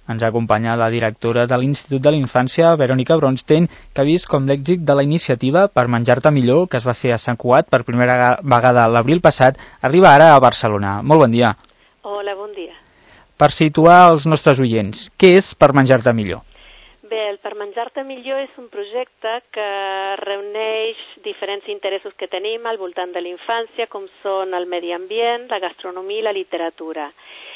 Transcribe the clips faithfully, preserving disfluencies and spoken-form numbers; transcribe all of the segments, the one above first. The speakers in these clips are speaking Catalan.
Ens acompanya la directora de l'Institut de la Infància, Verònica Bronstein, que ha vist com l'èxit de la iniciativa per menjar-te millor, que es va fer a Sant Cugat per primera vegada l'abril passat, arriba ara a Barcelona. Molt bon dia. Hola, bon dia. Per situar els nostres oients, què és Per menjar-te millor? Bé, el Per menjar-te millor és un projecte que reuneix diferents interessos que tenim al voltant de la infància, com són el medi ambient, la gastronomia i la literatura.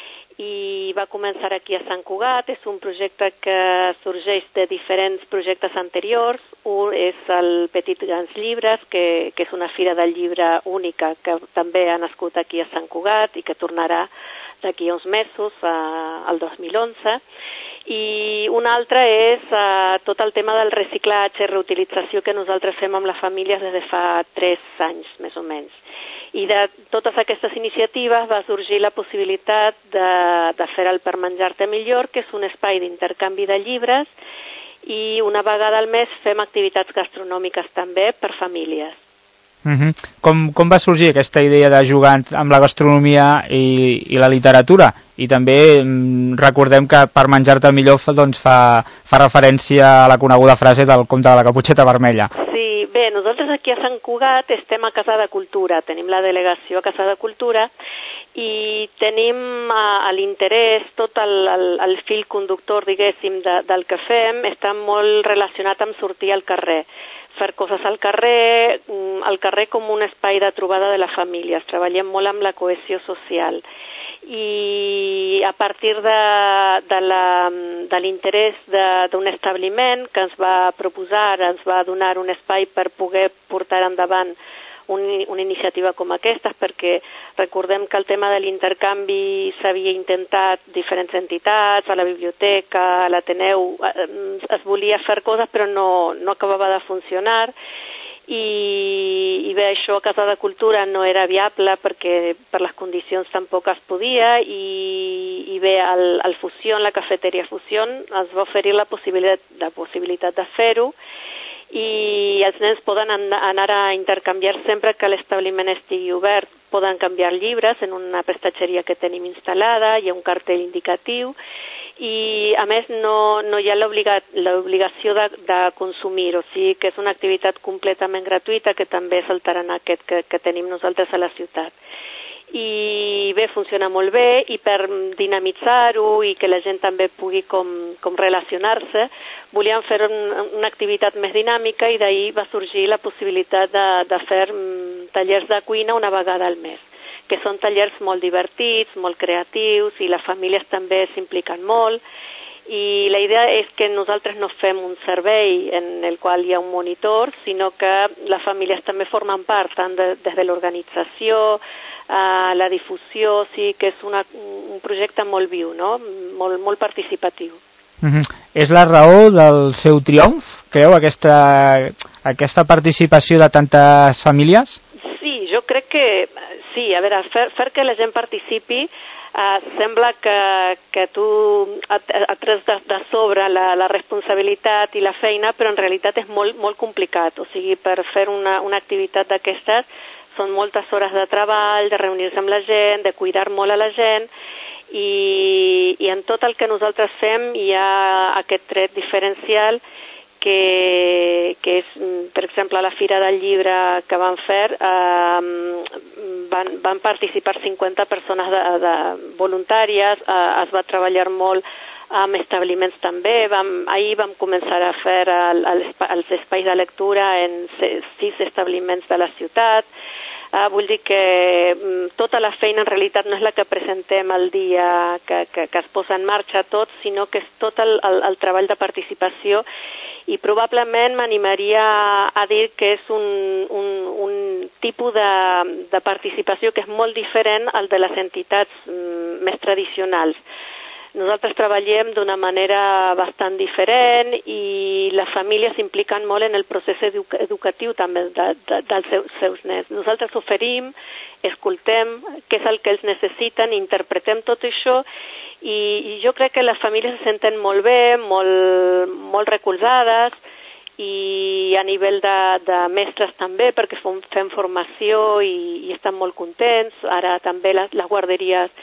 I va començar aquí a Sant Cugat. És un projecte que sorgeix de diferents projectes anteriors. Un és el Petit Grans Llibres, que, que és una fira del llibre única que també ha nascut aquí a Sant Cugat i que tornarà d'aquí a uns mesos, a, al dos mil onze. I un altre és uh, tot el tema del reciclatge i reutilització que nosaltres fem amb les famílies des de fa tres anys, més o menys. I de totes aquestes iniciatives va sorgir la possibilitat de, de fer el Per menjar-te millor, que és un espai d'intercanvi de llibres, i una vegada al mes fem activitats gastronòmiques també per famílies. Uh-huh. Com, com va sorgir aquesta idea de jugar amb la gastronomia i, i la literatura? I també mm, recordem que Per menjar-te millor fa, doncs, fa, fa referència a la coneguda frase del conte de la Caputxeta Vermella. Sí, bé, nosaltres aquí a Sant Cugat estem a Casa de Cultura, tenim la delegació a Casa de Cultura i tenim a, a l'interès, tot el, el, el fil conductor, diguéssim, de, del que fem està molt relacionat amb sortir al carrer, fer coses al carrer, al carrer com un espai de trobada de les famílies. Treballem molt amb la cohesió social. I a partir de, de, la, de l'interès d'un establiment que ens va proposar, ens va donar un espai per poder portar endavant un, una iniciativa com aquesta, perquè recordem que el tema de l'intercanvi s'havia intentat diferents entitats, a la biblioteca, a l'Ateneu, es volia fer coses però no, no acabava de funcionar. I, i bé, això a Casa de Cultura no era viable perquè per les condicions tampoc es podia i, i bé, al, al Fusión, la cafeteria Fusión, es va oferir la possibilitat, la possibilitat de fer-ho i els nens poden anar a intercanviar sempre que l'establiment estigui obert. Poden canviar llibres en una prestatgeria que tenim instal·lada, hi ha un cartell indicatiu i a més no, no hi ha l'obligació de, de consumir, o sigui que és una activitat completament gratuïta que també és el tarannà aquest que, que tenim nosaltres a la ciutat. I bé, funciona molt bé i per dinamitzar-ho i que la gent també pugui com, com relacionar-se, volíem fer un, una activitat més dinàmica i d'ahir va sorgir la possibilitat de, de fer tallers de cuina una vegada al mes, que són tallers molt divertits, molt creatius i les famílies també s'impliquen molt. I la idea és que nosaltres no fem un servei en el qual hi ha un monitor, sinó que les famílies també formen part, tant de, des de l'organització, a la difusió, o sigui que és una, un projecte molt viu, no? molt, molt participatiu. Uh-huh. És la raó del seu triomf, creu, aquesta, aquesta participació de tantes famílies? Sí, jo crec que sí, a veure, fer, fer que la gent participi Uh, sembla que, que tu et tres de, de sobre la, la responsabilitat i la feina, però en realitat és molt, molt complicat. O sigui, per fer una, una activitat d'aquestes són moltes hores de treball, de reunir-se amb la gent, de cuidar molt a la gent, i, i en tot el que nosaltres fem hi ha aquest tret diferencial que, que és, per exemple, a la Fira del Llibre que van fer, eh, van, van participar cinquanta persones de, de voluntàries, eh, es va treballar molt amb establiments també, vam, ahir vam començar a fer el, el, els espais de lectura en sis establiments de la ciutat. Uh, vull dir que um, tota la feina en realitat no és la que presentem el dia que, que, que es posa en marxa tot, sinó que és tot el, el, el treball de participació i probablement m'animaria a dir que és un, un, un tipus de, de participació que és molt diferent al de les entitats um, més tradicionals. Nosaltres treballem d'una manera bastant diferent i les famílies s'impliquen molt en el procés educa educatiu també de, de, dels seus, seus nens. Nosaltres oferim, escoltem què és el que ells necessiten, interpretem tot això i, i jo crec que les famílies se senten molt bé, molt, molt recolzades i a nivell de, de mestres també, perquè fem, fem formació i, i estan molt contents. Ara també les, les guarderies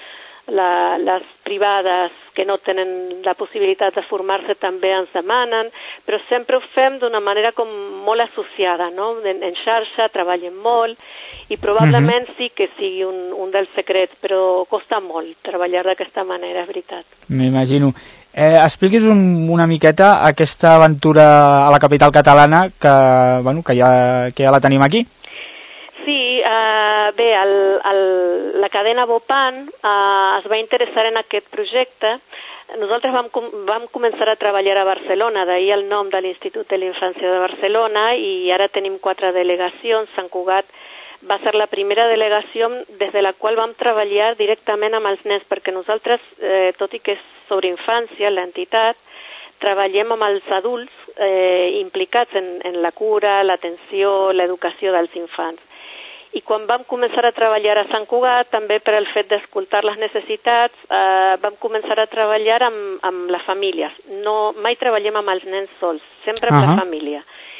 la, les privades que no tenen la possibilitat de formar-se també ens demanen, però sempre ho fem d'una manera com molt associada, no? En, en xarxa, treballem molt, i probablement uh-huh. sí que sigui un, un dels secrets, però costa molt treballar d'aquesta manera, és veritat. M'imagino. Eh, expliquis un, una miqueta aquesta aventura a la capital catalana que, bueno, que, ja, que ja la tenim aquí. Sí, uh, bé, el, el, la cadena Bopan uh, es va interessar en aquest projecte. Nosaltres vam, com, vam començar a treballar a Barcelona, d'ahir el nom de l'Institut de la Infància de Barcelona, i ara tenim quatre delegacions. Sant Cugat va ser la primera delegació des de la qual vam treballar directament amb els nens, perquè nosaltres, eh, tot i que és sobre infància, l'entitat, treballem amb els adults eh, implicats en, en la cura, l'atenció, l'educació dels infants. I quan vam començar a treballar a Sant Cugat, també per el fet d'escoltar les necessitats, eh, vam començar a treballar amb, amb les famílies. No, mai treballem amb els nens sols, sempre amb uh-huh. la família.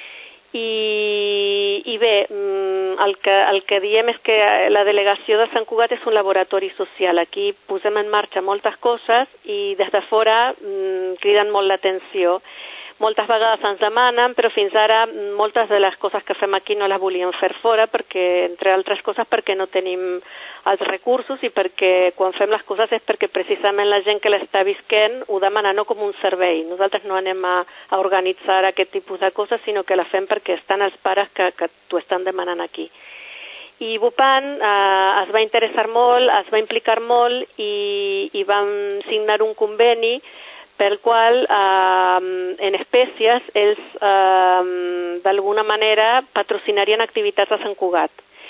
I, i bé, el que, el que diem és que la delegació de Sant Cugat és un laboratori social. Aquí posem en marxa moltes coses i des de fora mm, criden molt l'atenció. Moltes vegades ens demanen, però fins ara moltes de les coses que fem aquí no les volíem fer fora, perquè, entre altres coses perquè no tenim els recursos i perquè quan fem les coses és perquè precisament la gent que l'està visquent ho demana no com un servei. Nosaltres no anem a, a organitzar aquest tipus de coses, sinó que la fem perquè estan els pares que, que t'ho estan demanant aquí. I Bopan eh, es va interessar molt, es va implicar molt i, i vam signar un conveni pel qual eh, en espècies ells eh, d'alguna manera patrocinarien activitats a Sant Cugat.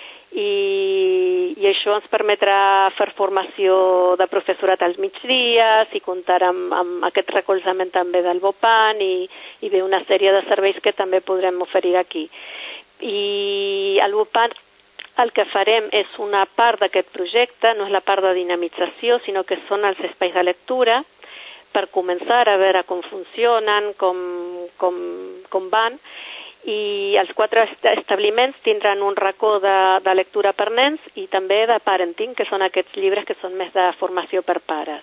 I, i això ens permetrà fer formació de professorat als migdies i comptar amb, amb aquest recolzament també del Bopan i, i bé, una sèrie de serveis que també podrem oferir aquí. I el Bopan el que farem és una part d'aquest projecte, no és la part de dinamització, sinó que són els espais de lectura, per començar a veure com funcionen, com, com, com van, i els quatre establiments tindran un racó de, de lectura per nens i també de parenting, que són aquests llibres que són més de formació per pares.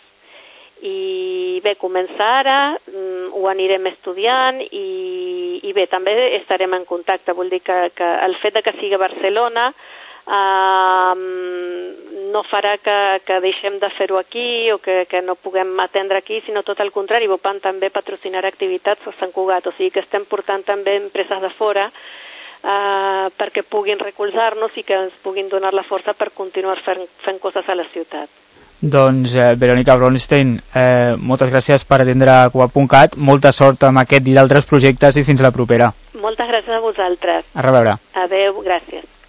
I bé, començar ara, ho anirem estudiant i, i bé, també estarem en contacte, vol dir que, que el fet de que sigui a Barcelona Uh, no farà que, que deixem de fer-ho aquí o que, que no puguem atendre aquí, sinó tot el contrari. Bopan també patrocinarà activitats a Sant Cugat, o sigui que estem portant també empreses de fora uh, perquè puguin recolzar-nos i que ens puguin donar la força per continuar fent, fent coses a la ciutat. Doncs, eh, Verònica Bronstein, eh, moltes gràcies per atendre Cugat punt cat, molta sort amb aquest i d'altres projectes i fins la propera. Moltes gràcies a vosaltres. A reveure. Adéu, gràcies.